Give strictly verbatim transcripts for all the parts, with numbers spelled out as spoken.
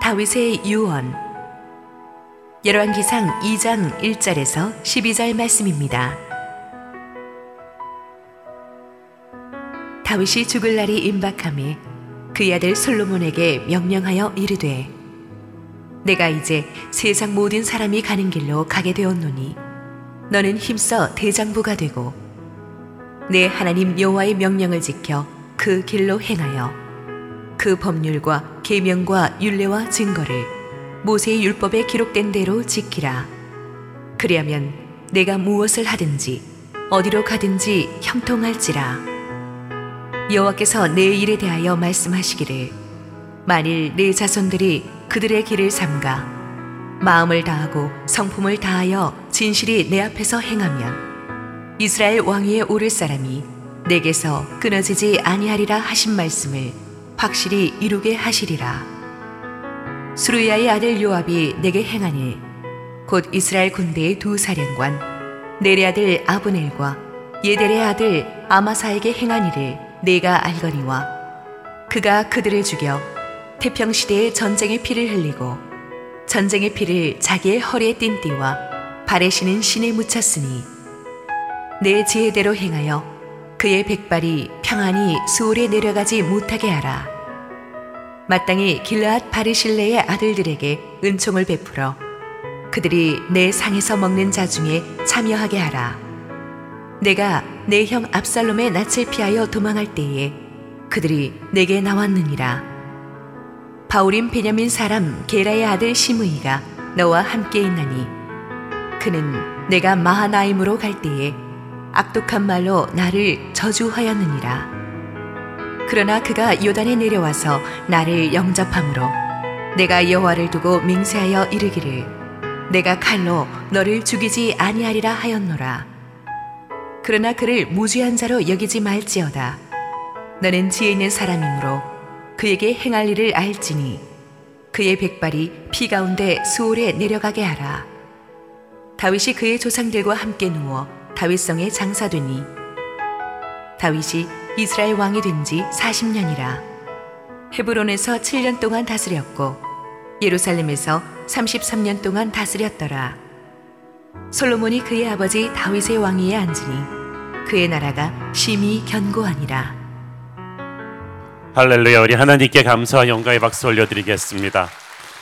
다윗의 유언. 열왕기상 이 장 일 절에서 십이 절 말씀입니다. 다윗이 죽을 날이 임박하매 그의 아들 솔로몬에게 명령하여 이르되, 내가 이제 세상 모든 사람이 가는 길로 가게 되었노니 너는 힘써 대장부가 되고 내 하나님 여호와의 명령을 지켜 그 길로 행하여 그 법률과 계명과 율례와 증거를 모세의 율법에 기록된 대로 지키라. 그리하면 내가 무엇을 하든지 어디로 가든지 형통할지라. 여호와께서 내 일에 대하여 말씀하시기를, 만일 내 자손들이 그들의 길을 삼가 마음을 다하고 성품을 다하여 진실이 내 앞에서 행하면 이스라엘 왕위에 오를 사람이 내게서 끊어지지 아니하리라 하신 말씀을 확실히 이루게 하시리라. 수르야의 아들 요압이 내게 행하니 곧 이스라엘 군대의 두 사령관 넬의 아들 아브넬과 예델의 아들 아마사에게 행한 일을 내가 알거니와, 그가 그들을 죽여 태평시대의 전쟁의 피를 흘리고 전쟁의 피를 자기의 허리에 띤 띠와 발에 신은 신에 묻혔으니 내 지혜대로 행하여 그의 백발이 평안히 수월에 내려가지 못하게 하라. 마땅히 길르앗 바르실레의 아들들에게 은총을 베풀어 그들이 내 상에서 먹는 자 중에 참여하게 하라. 내가 내 형 압살롬의 낯을 피하여 도망할 때에 그들이 내게 나왔느니라. 바울임 베냐민 사람 게라의 아들 시므이가 너와 함께 있나니 그는 내가 마하나임으로 갈 때에 악독한 말로 나를 저주하였느니라. 그러나 그가 요단에 내려와서 나를 영접함으로 내가 여호와를 두고 맹세하여 이르기를, 내가 칼로 너를 죽이지 아니하리라 하였노라. 그러나 그를 무죄한 자로 여기지 말지어다. 너는 지혜 있는 사람이므로 그에게 행할 일을 알지니 그의 백발이 피 가운데 수월에 내려가게 하라. 다윗이 그의 조상들과 함께 누워 다윗성에 장사되니 다윗이 이스라엘 왕이 된 지 사십 년이라. 헤브론에서 칠 년 동안 다스렸고 예루살렘에서 삼십삼 년 동안 다스렸더라. 솔로몬이 그의 아버지 다윗의 왕위에 앉으니 그의 나라가 심히 견고하니라. 할렐루야. 우리 하나님께 감사와 영광의 박수 올려드리겠습니다.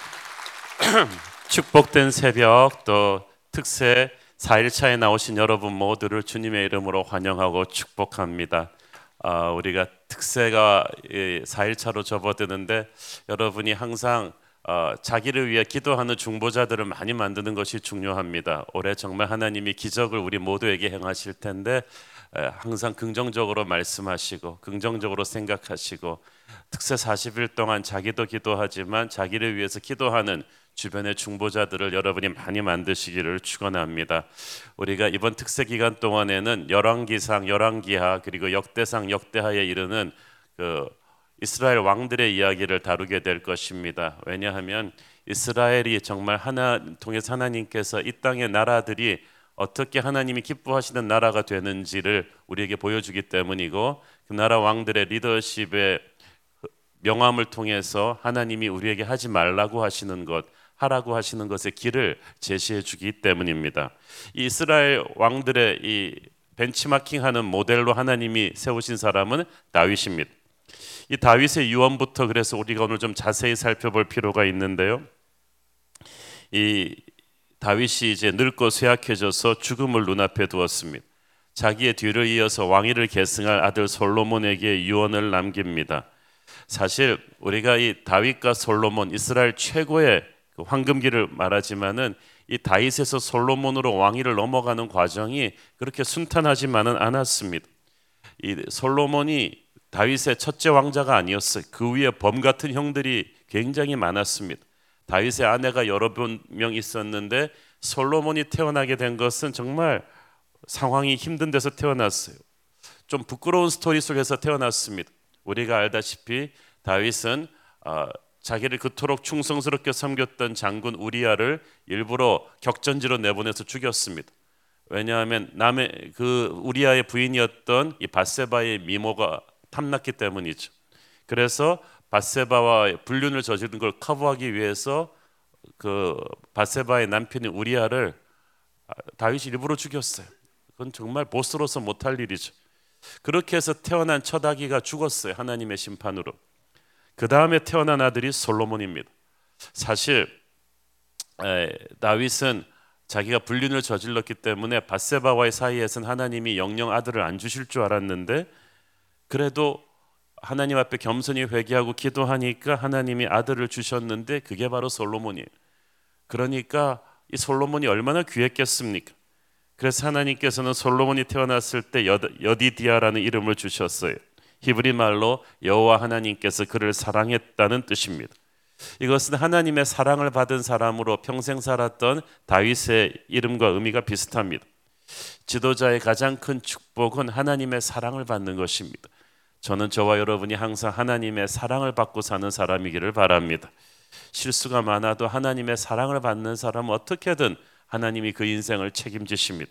축복된 새벽, 또 특세 사 일차에 나오신 여러분 모두를 주님의 이름으로 환영하고 축복합니다. 아, 우리가 특세가 사 일차로 접어드는데 여러분이 항상 어, 자기를 위해 기도하는 중보자들을 많이 만드는 것이 중요합니다. 올해 정말 하나님이 기적을 우리 모두에게 행하실 텐데 에, 항상 긍정적으로 말씀하시고 긍정적으로 생각하시고 특세 사십 일 동안 자기도 기도하지만 자기를 위해서 기도하는 주변의 중보자들을 여러분이 많이 만드시기를 축원합니다. 우리가 이번 특세 기간 동안에는 열왕기상, 열왕기하 그리고 역대상, 역대하에 이르는 그 이스라엘 왕들의 이야기를 다루게 될 것입니다. 왜냐하면 이스라엘이 정말 하나 통해서 하나님께서 이 땅의 나라들이 어떻게 하나님이 기뻐하시는 나라가 되는지를 우리에게 보여주기 때문이고, 그 나라 왕들의 리더십의 명함을 통해서 하나님이 우리에게 하지 말라고 하시는 것, 하라고 하시는 것의 길을 제시해 주기 때문입니다. 이 이스라엘 왕들의 이 벤치마킹하는 모델로 하나님이 세우신 사람은 다윗입니다. 이 다윗의 유언부터 그래서 우리가 오늘 좀 자세히 살펴볼 필요가 있는데요. 이 다윗이 이제 늙고 쇠약해져서 죽음을 눈앞에 두었습니다. 자기의 뒤를 이어서 왕위를 계승할 아들 솔로몬에게 유언을 남깁니다. 사실 우리가 이 다윗과 솔로몬, 이스라엘 최고의 그 황금기를 말하지만은 이 다윗에서 솔로몬으로 왕위를 넘어가는 과정이 그렇게 순탄하지만은 않았습니다. 이 솔로몬이 다윗의 첫째 왕자가 아니었어요. 그 위에 범 같은 형들이 굉장히 많았습니다. 다윗의 아내가 여러 명 있었는데 솔로몬이 태어나게 된 것은 정말 상황이 힘든 데서 태어났어요. 좀 부끄러운 스토리 속에서 태어났습니다. 우리가 알다시피 다윗은 어, 자기를 그토록 충성스럽게 섬겼던 장군 우리아를 일부러 격전지로 내보내서 죽였습니다. 왜냐하면 남의 그 우리아의 부인이었던 이 밧세바의 미모가 탐났기 때문이죠. 그래서 밧세바와 불륜을 저지른 걸 커버하기 위해서 그 밧세바의 남편인 우리아를 다윗이 일부러 죽였어요. 그건 정말 보스로서 못할 일이죠. 그렇게 해서 태어난 첫 아기가 죽었어요. 하나님의 심판으로. 그 다음에 태어난 아들이 솔로몬입니다. 사실 에, 다윗은 자기가 불륜을 저질렀기 때문에 밧세바와의 사이에서는 하나님이 영영 아들을 안 주실 줄 알았는데, 그래도 하나님 앞에 겸손히 회개하고 기도하니까 하나님이 아들을 주셨는데 그게 바로 솔로몬이에요. 그러니까 이 솔로몬이 얼마나 귀했겠습니까? 그래서 하나님께서는 솔로몬이 태어났을 때 여디디아라는 이름을 주셨어요. 히브리 말로 여호와 하나님께서 그를 사랑했다는 뜻입니다. 이것은 하나님의 사랑을 받은 사람으로 평생 살았던 다윗의 이름과 의미가 비슷합니다. 지도자의 가장 큰 축복은 하나님의 사랑을 받는 것입니다. 저는 저와 여러분이 항상 하나님의 사랑을 받고 사는 사람이기를 바랍니다. 실수가 많아도 하나님의 사랑을 받는 사람은 어떻게든 하나님이 그 인생을 책임지십니다.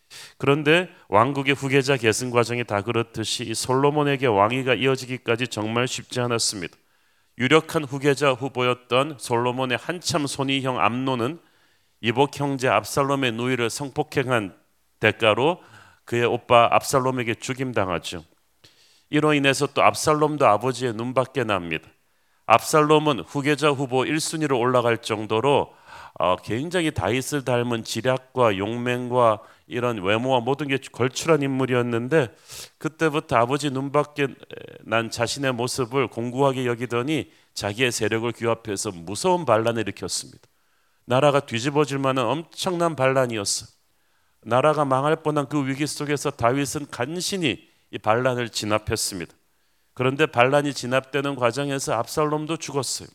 그런데 왕국의 후계자 계승 과정이 다 그렇듯이 이 솔로몬에게 왕위가 이어지기까지 정말 쉽지 않았습니다. 유력한 후계자 후보였던 솔로몬의 한참 손위형 암논은 이복 형제 압살롬의 누이를 성폭행한 대가로 그의 오빠 압살롬에게 죽임당하죠. 이로 인해서 또 압살롬도 아버지의 눈밖에 납니다. 압살롬은 후계자 후보 일 순위로 올라갈 정도로 어, 굉장히 다윗을 닮은 지략과 용맹과 이런 외모와 모든 게 걸출한 인물이었는데, 그때부터 아버지 눈밖에 난 자신의 모습을 공고하게 여기더니 자기의 세력을 규합해서 무서운 반란을 일으켰습니다. 나라가 뒤집어질 만한 엄청난 반란이었어요. 나라가 망할 뻔한 그 위기 속에서 다윗은 간신히 이 반란을 진압했습니다. 그런데 반란이 진압되는 과정에서 압살롬도 죽었어요.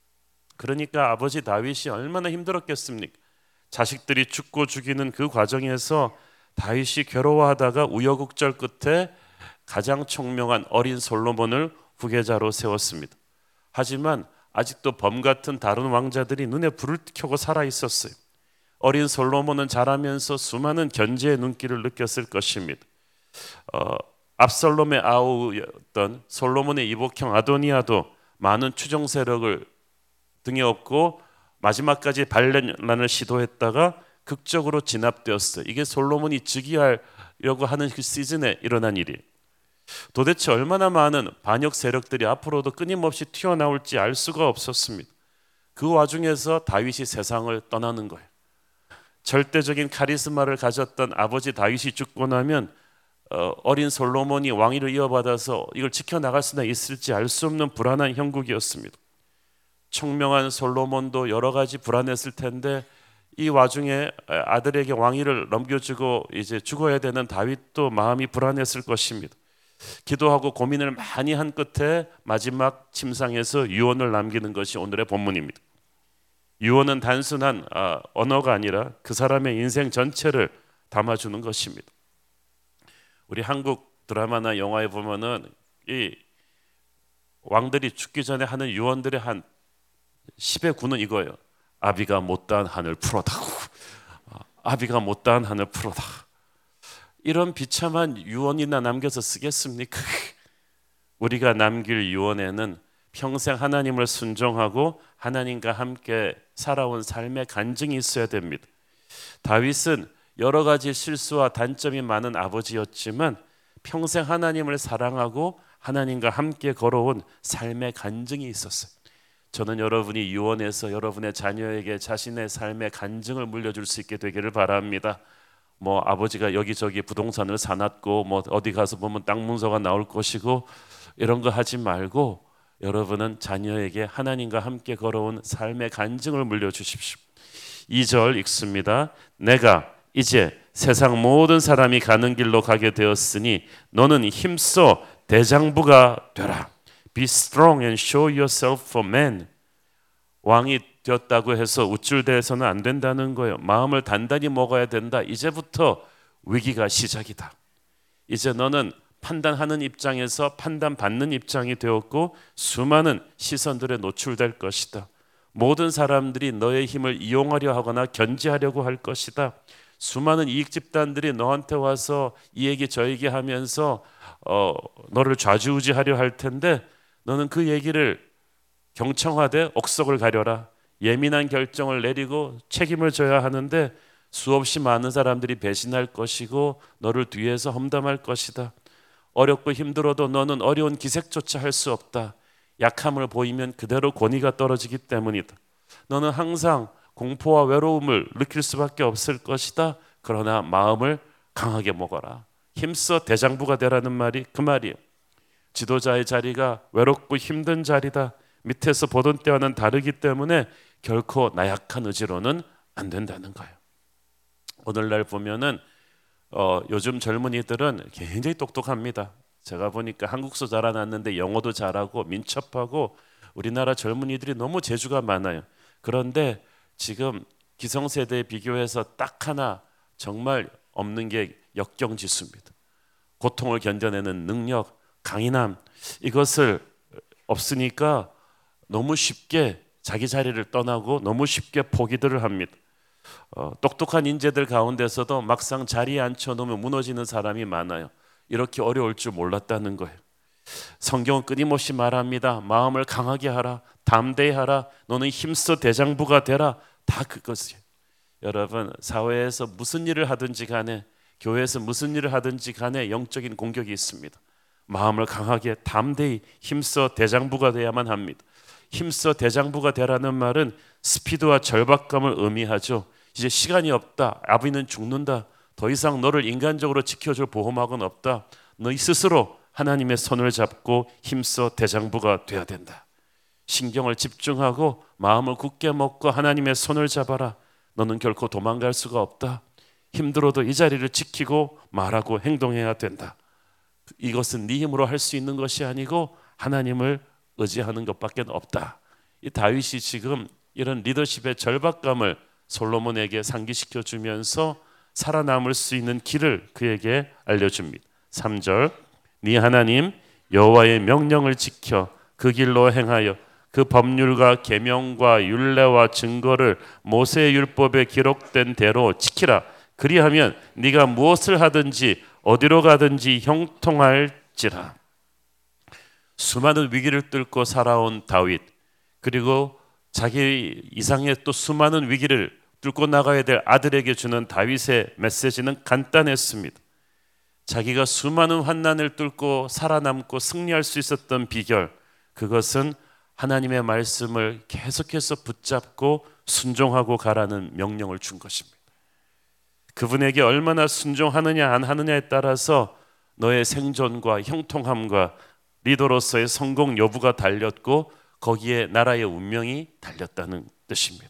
그러니까 아버지 다윗이 얼마나 힘들었겠습니까? 자식들이 죽고 죽이는 그 과정에서 다윗이 괴로워하다가 우여곡절 끝에 가장 총명한 어린 솔로몬을 후계자로 세웠습니다. 하지만 아직도 범 같은 다른 왕자들이 눈에 불을 켜고 살아 있었어요. 어린 솔로몬은 자라면서 수많은 견제의 눈길을 느꼈을 것입니다. 어, 압살롬의 아우였던 솔로몬의 이복형 아도니아도 많은 추종 세력을 등에 업고 마지막까지 반란을 시도했다가 극적으로 진압되었어요. 이게 솔로몬이 즉위하려고 하는 그 시즌에 일어난 일이에요. 도대체 얼마나 많은 반역 세력들이 앞으로도 끊임없이 튀어나올지 알 수가 없었습니다. 그 와중에서 다윗이 세상을 떠나는 거예요. 절대적인 카리스마를 가졌던 아버지 다윗이 죽고 나면 어, 어린 솔로몬이 왕위를 이어받아서 이걸 지켜나갈 수나 있을지 알 수 없는 불안한 형국이었습니다. 청명한 솔로몬도 여러 가지 불안했을 텐데, 이 와중에 아들에게 왕위를 넘겨주고 이제 죽어야 되는 다윗도 마음이 불안했을 것입니다. 기도하고 고민을 많이 한 끝에 마지막 침상에서 유언을 남기는 것이 오늘의 본문입니다. 유언은 단순한 아, 언어가 아니라 그 사람의 인생 전체를 담아주는 것입니다. 우리 한국 드라마나 영화에 보면은 이 왕들이 죽기 전에 하는 유언들의 한 십의 구는 이거예요. 아비가 못다한 한을 풀어다. 아비가 못다한 한을 풀어다. 이런 비참한 유언이나 남겨서 쓰겠습니까? 우리가 남길 유언에는 평생 하나님을 순종하고 하나님과 함께 살아온 삶의 간증이 있어야 됩니다. 다윗은 여러 가지 실수와 단점이 많은 아버지였지만 평생 하나님을 사랑하고 하나님과 함께 걸어온 삶의 간증이 있었어요. 저는 여러분이 유언해서 여러분의 자녀에게 자신의 삶의 간증을 물려줄 수 있게 되기를 바랍니다. 뭐 아버지가 여기저기 부동산을 사놨고 뭐 어디 가서 보면 땅 문서가 나올 것이고 이런 거 하지 말고 여러분은 자녀에게 하나님과 함께 걸어온 삶의 간증을 물려주십시오. 이 절 읽습니다. 내가 이제 세상 모든 사람이 가는 길로 가게 되었으니 너는 힘써 대장부가 되라. Be strong and show yourself for men. 왕이 되었다고 해서 우쭐대서는 안 된다는 거예요. 마음을 단단히 먹어야 된다. 이제부터 위기가 시작이다. 이제 너는 판단하는 입장에서 판단받는 입장이 되었고 수많은 시선들에 노출될 것이다. 모든 사람들이 너의 힘을 이용하려 하거나 견제하려고 할 것이다. 수많은 이익 집단들이 너한테 와서 이 얘기 저 얘기 하면서 어, 너를 좌지우지하려 할 텐데 너는 그 얘기를 경청하되 억석을 가려라. 예민한 결정을 내리고 책임을 져야 하는데 수없이 많은 사람들이 배신할 것이고 너를 뒤에서 험담할 것이다. 어렵고 힘들어도 너는 어려운 기색조차 할 수 없다. 약함을 보이면 그대로 권위가 떨어지기 때문이다. 너는 항상 공포와 외로움을 느낄 수밖에 없을 것이다. 그러나 마음을 강하게 먹어라. 힘써 대장부가 되라는 말이 그 말이에요. 지도자의 자리가 외롭고 힘든 자리다. 밑에서 보던 때와는 다르기 때문에 결코 나약한 의지로는 안 된다는 거예요. 오늘날 보면은 어, 요즘 젊은이들은 굉장히 똑똑합니다. 제가 보니까 한국서 자라났는데 영어도 잘하고 민첩하고 우리나라 젊은이들이 너무 재주가 많아요. 그런데 지금 기성세대에 비교해서 딱 하나 정말 없는 게 역경지수입니다. 고통을 견뎌내는 능력, 강인함, 이것을 없으니까 너무 쉽게 자기 자리를 떠나고 너무 쉽게 포기들을 합니다. 어, 똑똑한 인재들 가운데서도 막상 자리에 앉혀놓으면 무너지는 사람이 많아요. 이렇게 어려울 줄 몰랐다는 거예요. 성경은 끊임없이 말합니다. 마음을 강하게 하라, 담대히 하라, 너는 힘써 대장부가 되라. 다 그것이에요. 여러분, 사회에서 무슨 일을 하든지 간에, 교회에서 무슨 일을 하든지 간에 영적인 공격이 있습니다. 마음을 강하게 담대히 힘써 대장부가 돼야만 합니다. 힘써 대장부가 되라는 말은 스피드와 절박감을 의미하죠. 이제 시간이 없다. 아비는 죽는다. 더 이상 너를 인간적으로 지켜줄 보호막은 없다. 너희 스스로 하나님의 손을 잡고 힘써 대장부가 돼야 된다. 신경을 집중하고 마음을 굳게 먹고 하나님의 손을 잡아라. 너는 결코 도망갈 수가 없다. 힘들어도 이 자리를 지키고 말하고 행동해야 된다. 이것은 네 힘으로 할 수 있는 것이 아니고 하나님을 의지하는 것밖에 없다. 이 다윗이 지금 이런 리더십의 절박감을 솔로몬에게 상기시켜 주면서 살아남을 수 있는 길을 그에게 알려줍니다. 삼 절, 네 하나님 여호와의 명령을 지켜 그 길로 행하여 그 법률과 계명과 율례와 증거를 모세의 율법에 기록된 대로 지키라. 그리하면 네가 무엇을 하든지 어디로 가든지 형통할지라. 수많은 위기를 뚫고 살아온 다윗, 그리고 자기 이상의 또 수많은 위기를 뚫고 나가야 될 아들에게 주는 다윗의 메시지는 간단했습니다. 자기가 수많은 환난을 뚫고 살아남고 승리할 수 있었던 비결, 그것은 하나님의 말씀을 계속해서 붙잡고 순종하고 가라는 명령을 준 것입니다. 그분에게 얼마나 순종하느냐 안 하느냐에 따라서 너의 생존과 형통함과 리더로서의 성공 여부가 달렸고 거기에 나라의 운명이 달렸다는 뜻입니다.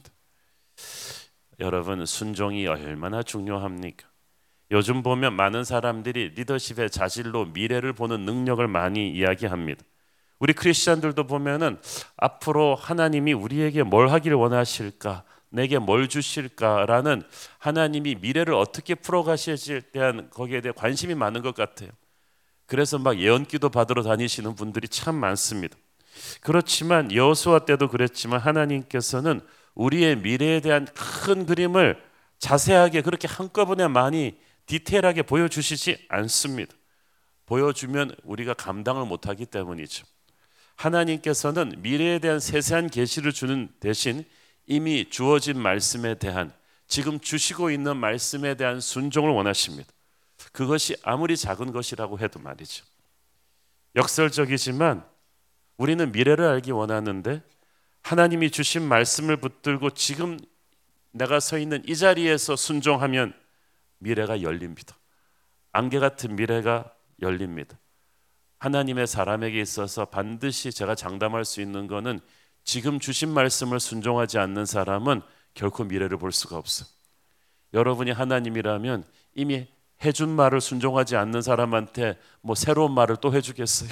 여러분, 순종이 얼마나 중요합니까? 요즘 보면 많은 사람들이 리더십의 자질로 미래를 보는 능력을 많이 이야기합니다. 우리 크리스찬들도 보면은 앞으로 하나님이 우리에게 뭘 하기를 원하실까, 내게 뭘 주실까라는 하나님이 미래를 어떻게 풀어가실지에 대한 거기에 대해 관심이 많은 것 같아요. 그래서 막 예언기도 받으러 다니시는 분들이 참 많습니다. 그렇지만 여호수아 때도 그랬지만 하나님께서는 우리의 미래에 대한 큰 그림을 자세하게 그렇게 한꺼번에 많이 디테일하게 보여주시지 않습니다. 보여주면 우리가 감당을 못하기 때문이죠. 하나님께서는 미래에 대한 세세한 계시를 주는 대신 이미 주어진 말씀에 대한, 지금 주시고 있는 말씀에 대한 순종을 원하십니다. 그것이 아무리 작은 것이라고 해도 말이죠. 역설적이지만 우리는 미래를 알기 원하는데 하나님이 주신 말씀을 붙들고 지금 내가 서 있는 이 자리에서 순종하면 미래가 열립니다. 안개 같은 미래가 열립니다. 하나님의 사람에게 있어서 반드시 제가 장담할 수 있는 것은 지금 주신 말씀을 순종하지 않는 사람은 결코 미래를 볼 수가 없어요. 여러분이 하나님이라면 이미 해준 말을 순종하지 않는 사람한테 뭐 새로운 말을 또 해주겠어요?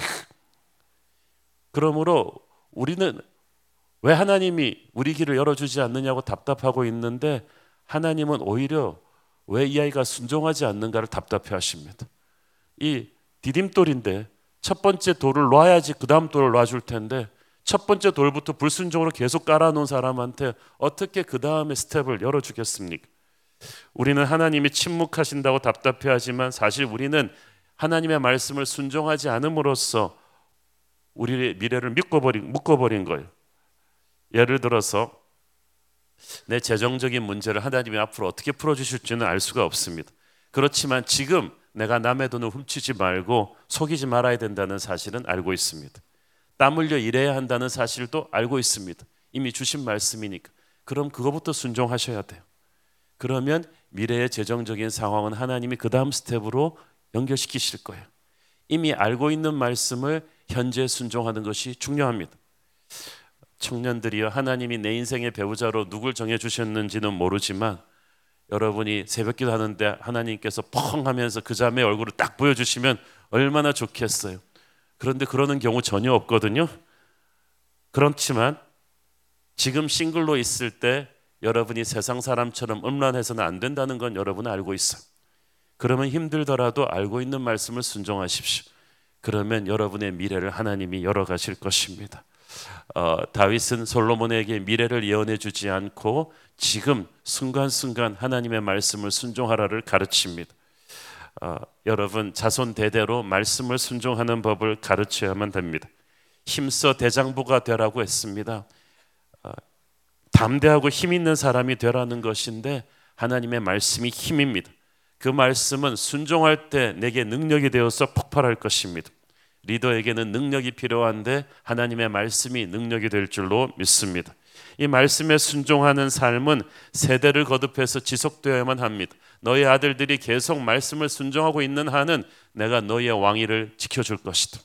그러므로 우리는 왜 하나님이 우리 길을 열어주지 않느냐고 답답하고 있는데 하나님은 오히려 왜 이 아이가 순종하지 않는가를 답답해 하십니다. 이 디딤돌인데 첫 번째 돌을 놔야지 그 다음 돌을 놔줄 텐데 첫 번째 돌부터 불순종으로 계속 깔아놓은 사람한테 어떻게 그 다음에 스텝을 열어주겠습니까? 우리는 하나님이 침묵하신다고 답답해하지만 사실 우리는 하나님의 말씀을 순종하지 않음으로써 우리의 미래를 묶어버린, 묶어버린 거예요. 예를 들어서 내 재정적인 문제를 하나님이 앞으로 어떻게 풀어주실지는 알 수가 없습니다. 그렇지만 지금 내가 남의 돈을 훔치지 말고 속이지 말아야 된다는 사실은 알고 있습니다. 땀 흘려 일해야 한다는 사실도 알고 있습니다. 이미 주신 말씀이니까. 그럼 그거부터 순종하셔야 돼요. 그러면 미래의 재정적인 상황은 하나님이 그 다음 스텝으로 연결시키실 거예요. 이미 알고 있는 말씀을 현재 순종하는 것이 중요합니다. 청년들이여, 하나님이 내 인생의 배우자로 누굴 정해주셨는지는 모르지만 여러분이 새벽기도 하는데 하나님께서 펑 하면서 그 자매의 얼굴을 딱 보여주시면 얼마나 좋겠어요. 그런데 그러는 경우 전혀 없거든요. 그렇지만 지금 싱글로 있을 때 여러분이 세상 사람처럼 음란해서는 안 된다는 건 여러분은 알고 있어요. 그러면 힘들더라도 알고 있는 말씀을 순종하십시오. 그러면 여러분의 미래를 하나님이 열어가실 것입니다. 어, 다윗은 솔로몬에게 미래를 예언해 주지 않고 지금 순간순간 하나님의 말씀을 순종하라를 가르칩니다. 어, 여러분, 자손 대대로 말씀을 순종하는 법을 가르쳐야만 됩니다. 힘써 대장부가 되라고 했습니다. 어, 담대하고 힘 있는 사람이 되라는 것인데 하나님의 말씀이 힘입니다. 그 말씀은 순종할 때 내게 능력이 되어서 폭발할 것입니다. 리더에게는 능력이 필요한데 하나님의 말씀이 능력이 될 줄로 믿습니다. 이 말씀에 순종하는 삶은 세대를 거듭해서 지속되어야만 합니다. 너희 아들들이 계속 말씀을 순종하고 있는 한은 내가 너희의 왕위를 지켜줄 것이다.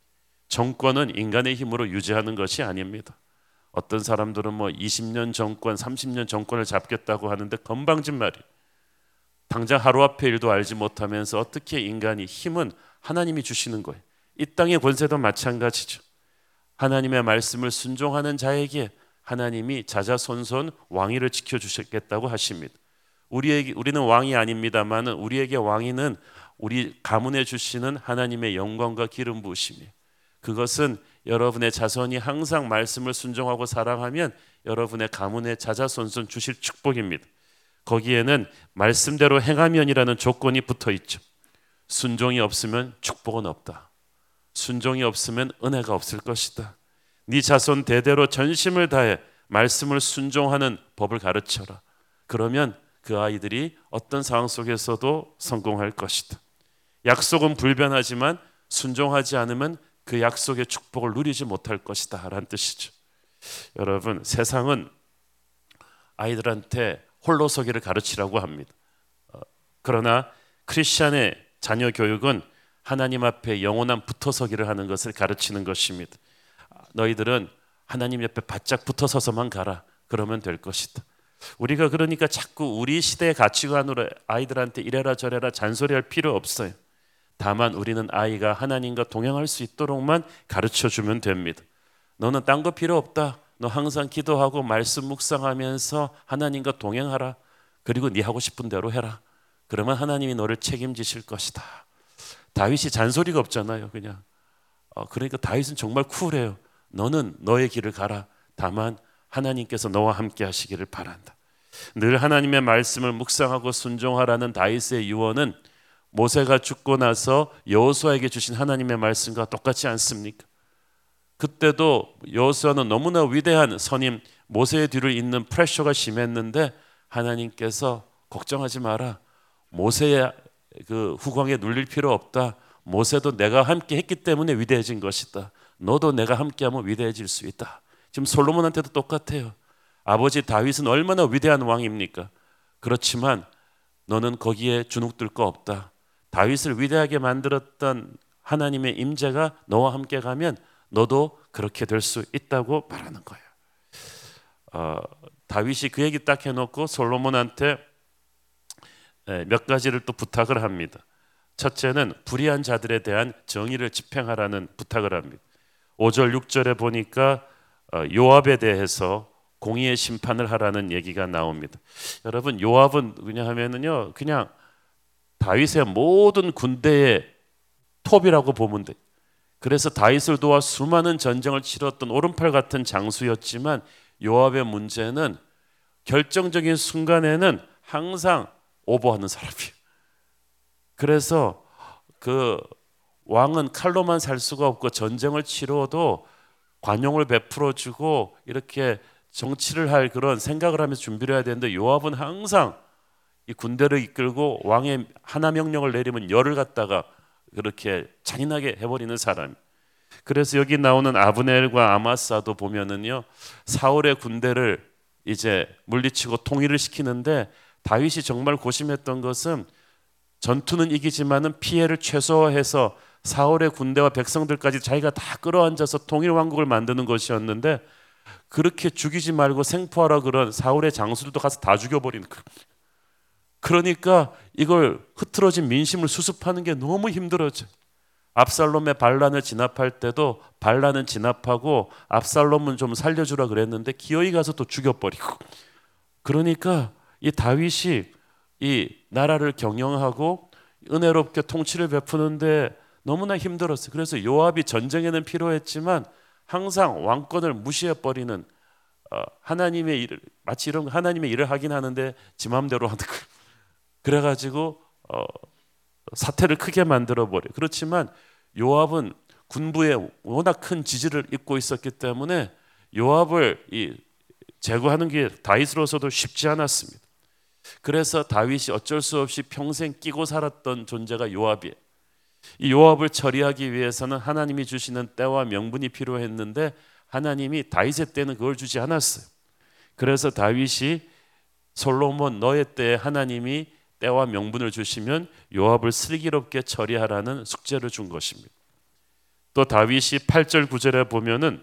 정권은 인간의 힘으로 유지하는 것이 아닙니다. 어떤 사람들은 뭐 이십 년 정권, 삼십 년 정권을 잡겠다고 하는데 건방진 말이에요. 당장 하루 앞의 일도 알지 못하면서 어떻게 인간이, 힘은 하나님이 주시는 거예요. 이 땅의 권세도 마찬가지죠. 하나님의 말씀을 순종하는 자에게 하나님이 자자손손 왕위를 지켜주셨겠다고 하십니다. 우리에게, 우리는 왕이 아닙니다만 우리에게 왕위는 우리 가문에 주시는 하나님의 영광과 기름 부으심이에요. 그것은 여러분의 자손이 항상 말씀을 순종하고 사랑하면 여러분의 가문에 자자손손 주실 축복입니다. 거기에는 말씀대로 행하면이라는 조건이 붙어 있죠. 순종이 없으면 축복은 없다. 순종이 없으면 은혜가 없을 것이다. 네 자손 대대로 전심을 다해 말씀을 순종하는 법을 가르쳐라. 그러면 그 아이들이 어떤 상황 속에서도 성공할 것이다. 약속은 불변하지만 순종하지 않으면 그 약속의 축복을 누리지 못할 것이다 라는 뜻이죠. 여러분, 세상은 아이들한테 홀로서기를 가르치라고 합니다. 그러나 크리스찬의 자녀 교육은 하나님 앞에 영원한 붙어서기를 하는 것을 가르치는 것입니다. 너희들은 하나님 옆에 바짝 붙어서서만 가라. 그러면 될 것이다. 우리가 그러니까 자꾸 우리 시대의 가치관으로 아이들한테 이래라 저래라 잔소리할 필요 없어요. 다만 우리는 아이가 하나님과 동행할 수 있도록만 가르쳐주면 됩니다. 너는 딴 거 필요 없다. 너 항상 기도하고 말씀 묵상하면서 하나님과 동행하라. 그리고 네 하고 싶은 대로 해라. 그러면 하나님이 너를 책임지실 것이다. 다윗이 잔소리가 없잖아요. 그냥 어, 그러니까 다윗은 정말 쿨해요. 너는 너의 길을 가라. 다만 하나님께서 너와 함께 하시기를 바란다. 늘 하나님의 말씀을 묵상하고 순종하라는 다윗의 유언은 모세가 죽고 나서 여호수아에게 주신 하나님의 말씀과 똑같지 않습니까? 그때도 여호수아는 너무나 위대한 선임 모세의 뒤를 잇는 프레셔가 심했는데 하나님께서 걱정하지 마라. 모세의 그 후광에 눌릴 필요 없다. 모세도 내가 함께 했기 때문에 위대해진 것이다. 너도 내가 함께하면 위대해질 수 있다. 지금 솔로몬한테도 똑같아요. 아버지 다윗은 얼마나 위대한 왕입니까? 그렇지만 너는 거기에 주눅들 거 없다. 다윗을 위대하게 만들었던 하나님의 임재가 너와 함께 가면 너도 그렇게 될 수 있다고 말하는 거예요. 어, 다윗이 그 얘기 딱 해놓고 솔로몬한테 몇 가지를 또 부탁을 합니다. 첫째는 불의한 자들에 대한 정의를 집행하라는 부탁을 합니다. 오 절 육 절에 보니까 요압에 대해서 공의의 심판을 하라는 얘기가 나옵니다. 여러분, 요압은 그냥 하면은요, 그냥 다윗의 모든 군대의 톱이라고 보면 돼. 그래서 다윗을 도와 수많은 전쟁을 치렀던 오른팔 같은 장수였지만 요압의 문제는 결정적인 순간에는 항상 오버하는 사람이에요. 그래서 그 왕은 칼로만 살 수가 없고 전쟁을 치러도 관용을 베풀어 주고 이렇게 정치를 할 그런 생각을 하면서 준비를 해야 되는데, 요압은 항상 이 군대를 이끌고 왕의 하나 명령을 내리면 열을 갖다가 그렇게 잔인하게 해버리는 사람. 그래서 여기 나오는 아브넬과 아마사도 보면은요, 사울의 군대를 이제 물리치고 통일을 시키는데, 다윗이 정말 고심했던 것은 전투는 이기지만은 피해를 최소화해서 사울의 군대와 백성들까지 자기가 다 끌어안아서 통일 왕국을 만드는 것이었는데, 그렇게 죽이지 말고 생포하라 그런 사울의 장수들도 가서 다 죽여버리는 거예요. 그러니까 이걸 흐트러진 민심을 수습하는 게 너무 힘들어져. 압살롬의 반란을 진압할 때도 반란은 진압하고 압살롬은 좀 살려주라 그랬는데 기어이 가서 또 죽여버리고. 그러니까 이 다윗이 이 나라를 경영하고 은혜롭게 통치를 베푸는데 너무나 힘들었어요. 그래서 요압이 전쟁에는 필요했지만 항상 왕권을 무시해버리는, 어, 하나님의 일을, 마치 이런 하나님의 일을 하긴 하는데 지 맘대로 하는 거예요. 그래가지고 어, 사태를 크게 만들어버려요. 그렇지만 요압은 군부에 워낙 큰 지지를 입고 있었기 때문에 요압을 이 제거하는 게 다윗으로서도 쉽지 않았습니다. 그래서 다윗이 어쩔 수 없이 평생 끼고 살았던 존재가 요압이에요. 이 요압을 처리하기 위해서는 하나님이 주시는 때와 명분이 필요했는데 하나님이 다윗의 때는 그걸 주지 않았어요. 그래서 다윗이 솔로몬 너의 때에 하나님이 때와 명분을 주시면 요압을 슬기롭게 처리하라는 숙제를 준 것입니다. 또 다윗이 팔 절 구 절에 보면은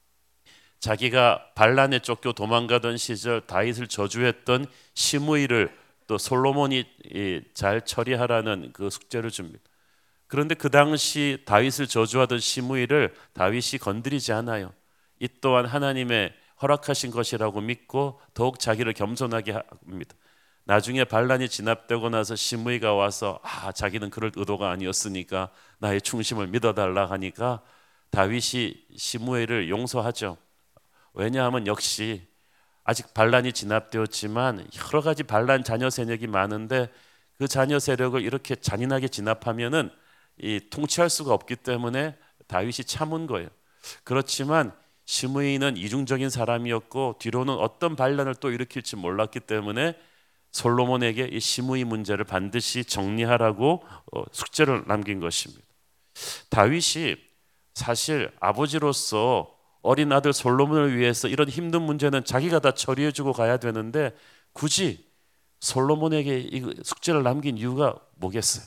자기가 반란에 쫓겨 도망가던 시절 다윗을 저주했던 시므이를 또 솔로몬이 잘 처리하라는 그 숙제를 줍니다. 그런데 그 당시 다윗을 저주하던 시므이를 다윗이 건드리지 않아요. 이 또한 하나님의 허락하신 것이라고 믿고 더욱 자기를 겸손하게 합니다. 나중에 반란이 진압되고 나서 시므이가 와서 아 자기는 그럴 의도가 아니었으니까 나의 충심을 믿어달라 하니까 다윗이 시므이를 용서하죠. 왜냐하면 역시 아직 반란이 진압되었지만 여러 가지 반란 자녀 세력이 많은데 그 자녀 세력을 이렇게 잔인하게 진압하면은 이 통치할 수가 없기 때문에 다윗이 참은 거예요. 그렇지만 시므이는 이중적인 사람이었고 뒤로는 어떤 반란을 또 일으킬지 몰랐기 때문에 솔로몬에게 이 시므이 문제를 반드시 정리하라고 숙제를 남긴 것입니다. 다윗이 사실 아버지로서 어린 아들 솔로몬을 위해서 이런 힘든 문제는 자기가 다 처리해주고 가야 되는데 굳이 솔로몬에게 이 숙제를 남긴 이유가 뭐겠어요?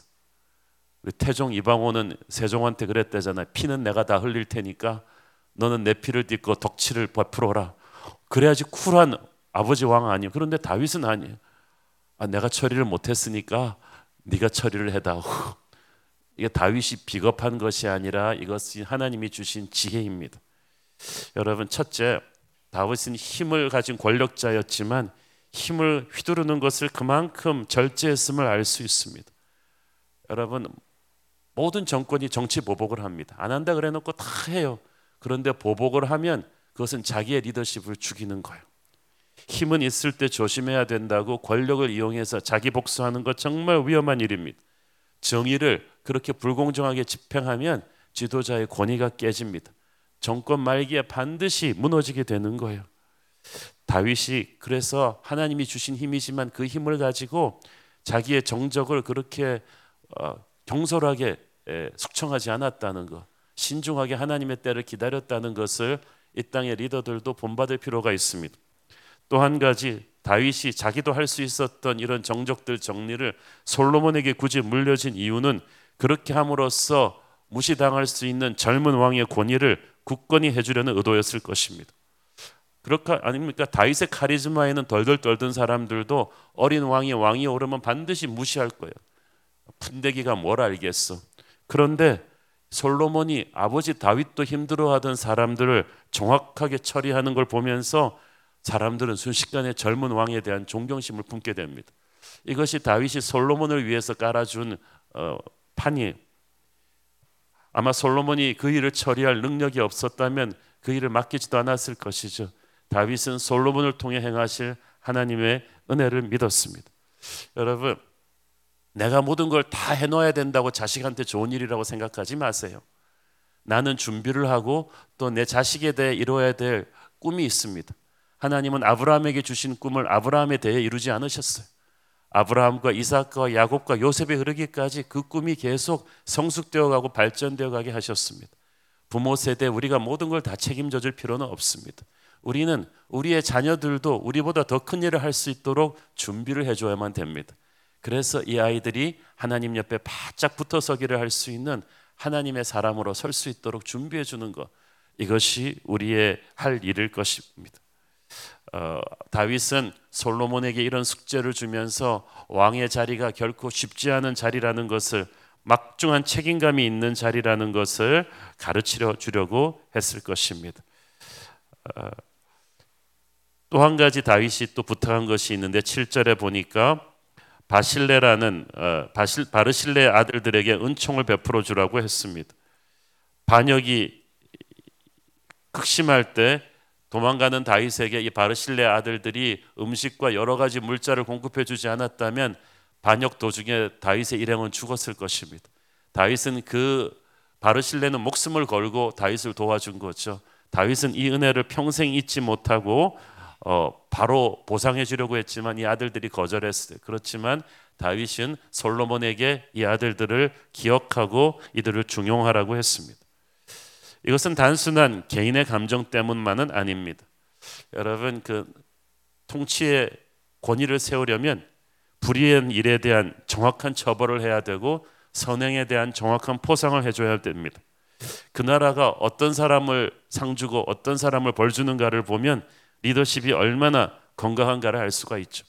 태종 이방원은 세종한테 그랬대잖아요. 피는 내가 다 흘릴 테니까 너는 내 피를 딛고 덕치를 베풀어라. 그래야지 쿨한 아버지 왕 아니에요. 그런데 다윗은 아니에요. 아, 내가 처리를 못했으니까 네가 처리를 해다오. 이게 다윗이 비겁한 것이 아니라 이것이 하나님이 주신 지혜입니다. 여러분, 첫째, 다윗은 힘을 가진 권력자였지만 힘을 휘두르는 것을 그만큼 절제했음을 알 수 있습니다. 여러분, 모든 정권이 정치 보복을 합니다. 안 한다 그래 놓고 다 해요. 그런데 보복을 하면 그것은 자기의 리더십을 죽이는 거예요. 힘은 있을 때 조심해야 된다고 권력을 이용해서 자기 복수하는 것 정말 위험한 일입니다. 정의를 그렇게 불공정하게 집행하면 지도자의 권위가 깨집니다. 정권 말기에 반드시 무너지게 되는 거예요. 다윗이 그래서 하나님이 주신 힘이지만 그 힘을 가지고 자기의 정적을 그렇게 어, 경솔하게 에, 숙청하지 않았다는 것, 신중하게 하나님의 때를 기다렸다는 것을 이 땅의 리더들도 본받을 필요가 있습니다. 또 한 가지, 다윗이 자기도 할 수 있었던 이런 정적들 정리를 솔로몬에게 굳이 물려진 이유는 그렇게 함으로써 무시당할 수 있는 젊은 왕의 권위를 굳건히 해주려는 의도였을 것입니다. 그렇게 아닙니까? 다윗의 카리스마에는 덜덜 떨던 사람들도 어린 왕이 왕이 오르면 반드시 무시할 거예요. 푼대기가 뭘 알겠어. 그런데 솔로몬이 아버지 다윗도 힘들어하던 사람들을 정확하게 처리하는 걸 보면서 사람들은 순식간에 젊은 왕에 대한 존경심을 품게 됩니다. 이것이 다윗이 솔로몬을 위해서 깔아준 어, 판이에요. 아마 솔로몬이 그 일을 처리할 능력이 없었다면 그 일을 맡기지도 않았을 것이죠. 다윗은 솔로몬을 통해 행하실 하나님의 은혜를 믿었습니다. 여러분, 내가 모든 걸 다 해놓아야 된다고 자식한테 좋은 일이라고 생각하지 마세요. 나는 준비를 하고 또 내 자식에 대해 이루어야 될 꿈이 있습니다. 하나님은 아브라함에게 주신 꿈을 아브라함에 대해 이루지 않으셨어요. 아브라함과 이삭과 야곱과 요셉에 흐르기까지 그 꿈이 계속 성숙되어 가고 발전되어 가게 하셨습니다. 부모 세대 우리가 모든 걸 다 책임져 줄 필요는 없습니다. 우리는 우리의 자녀들도 우리보다 더 큰 일을 할 수 있도록 준비를 해줘야만 됩니다. 그래서 이 아이들이 하나님 옆에 바짝 붙어 서기를 할 수 있는 하나님의 사람으로 설 수 있도록 준비해 주는 것, 이것이 우리의 할 일일 것입니다. 어, 다윗은 솔로몬에게 이런 숙제를 주면서 왕의 자리가 결코 쉽지 않은 자리라는 것을, 막중한 책임감이 있는 자리라는 것을 가르치려 주려고 했을 것입니다. 어, 또 한 가지 다윗이 또 부탁한 것이 있는데 칠 절에 보니까 바실레라는 어, 바실, 바르실레의 아들들에게 은총을 베풀어 주라고 했습니다. 반역이 극심할 때 도망가는 다윗에게 이 바르실레 아들들이 음식과 여러 가지 물자를 공급해 주지 않았다면 반역 도중에 다윗의 일행은 죽었을 것입니다. 다윗은 그 바르실레는 목숨을 걸고 다윗을 도와준 거죠. 다윗은 이 은혜를 평생 잊지 못하고 어, 바로 보상해 주려고 했지만 이 아들들이 거절했어요. 그렇지만 다윗은 솔로몬에게 이 아들들을 기억하고 이들을 중용하라고 했습니다. 이것은 단순한 개인의 감정 때문만은 아닙니다. 여러분, 그 통치의 권위를 세우려면 불의한 일에 대한 정확한 처벌을 해야 되고 선행에 대한 정확한 포상을 해줘야 됩니다. 그 나라가 어떤 사람을 상 주고 어떤 사람을 벌 주는가를 보면 리더십이 얼마나 건강한가를 알 수가 있죠.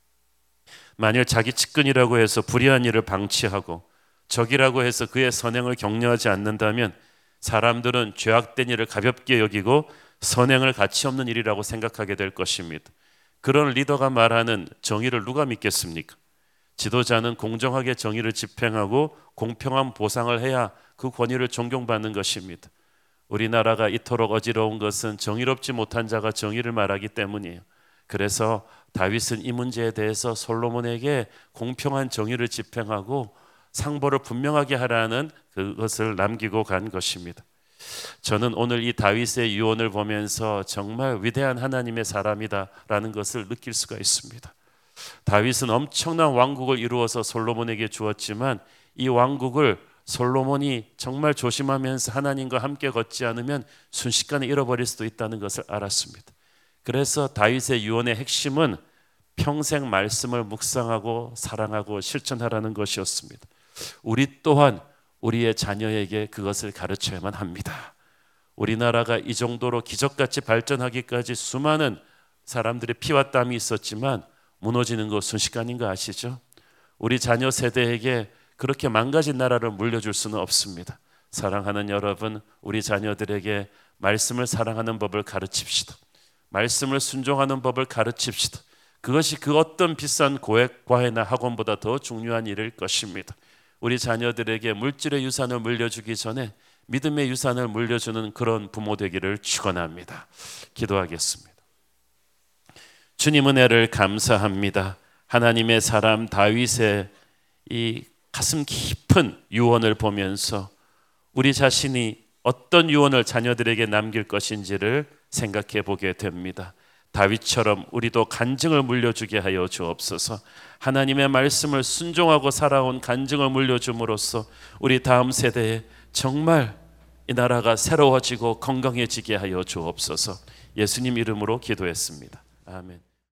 만일 자기 측근이라고 해서 불의한 일을 방치하고 적이라고 해서 그의 선행을 격려하지 않는다면 사람들은 죄악된 일을 가볍게 여기고 선행을 가치 없는 일이라고 생각하게 될 것입니다. 그런 리더가 말하는 정의를 누가 믿겠습니까? 지도자는 공정하게 정의를 집행하고 공평한 보상을 해야 그 권위를 존경받는 것입니다. 우리나라가 이토록 어지러운 것은 정의롭지 못한 자가 정의를 말하기 때문이에요. 그래서 다윗은 이 문제에 대해서 솔로몬에게 공평한 정의를 집행하고 상보를 분명하게 하라는 그것을 남기고 간 것입니다. 저는 오늘 이 다윗의 유언을 보면서 정말 위대한 하나님의 사람이다라는 것을 느낄 수가 있습니다. 다윗은 엄청난 왕국을 이루어서 솔로몬에게 주었지만 이 왕국을 솔로몬이 정말 조심하면서 하나님과 함께 걷지 않으면 순식간에 잃어버릴 수도 있다는 것을 알았습니다. 그래서 다윗의 유언의 핵심은 평생 말씀을 묵상하고 사랑하고 실천하라는 것이었습니다. 우리 또한 우리의 자녀에게 그것을 가르쳐야만 합니다. 우리나라가 이 정도로 기적같이 발전하기까지 수많은 사람들의 피와 땀이 있었지만 무너지는 거 순식간인 거 아시죠? 우리 자녀 세대에게 그렇게 망가진 나라를 물려줄 수는 없습니다. 사랑하는 여러분, 우리 자녀들에게 말씀을 사랑하는 법을 가르칩시다. 말씀을 순종하는 법을 가르칩시다. 그것이 그 어떤 비싼 고액 과외나 학원보다 더 중요한 일일 것입니다. 우리 자녀들에게 물질의 유산을 물려주기 전에 믿음의 유산을 물려주는 그런 부모 되기를 축원합니다. 기도하겠습니다. 주님 은혜를 감사합니다. 하나님의 사람 다윗의 이 가슴 깊은 유언을 보면서 우리 자신이 어떤 유언을 자녀들에게 남길 것인지를 생각해 보게 됩니다. 다윗처럼 우리도 간증을 물려주게 하여 주옵소서. 하나님의 말씀을 순종하고 살아온 간증을 물려줌으로써 우리 다음 세대에 정말 이 나라가 새로워지고 건강해지게 하여 주옵소서. 예수님 이름으로 기도했습니다. 아멘.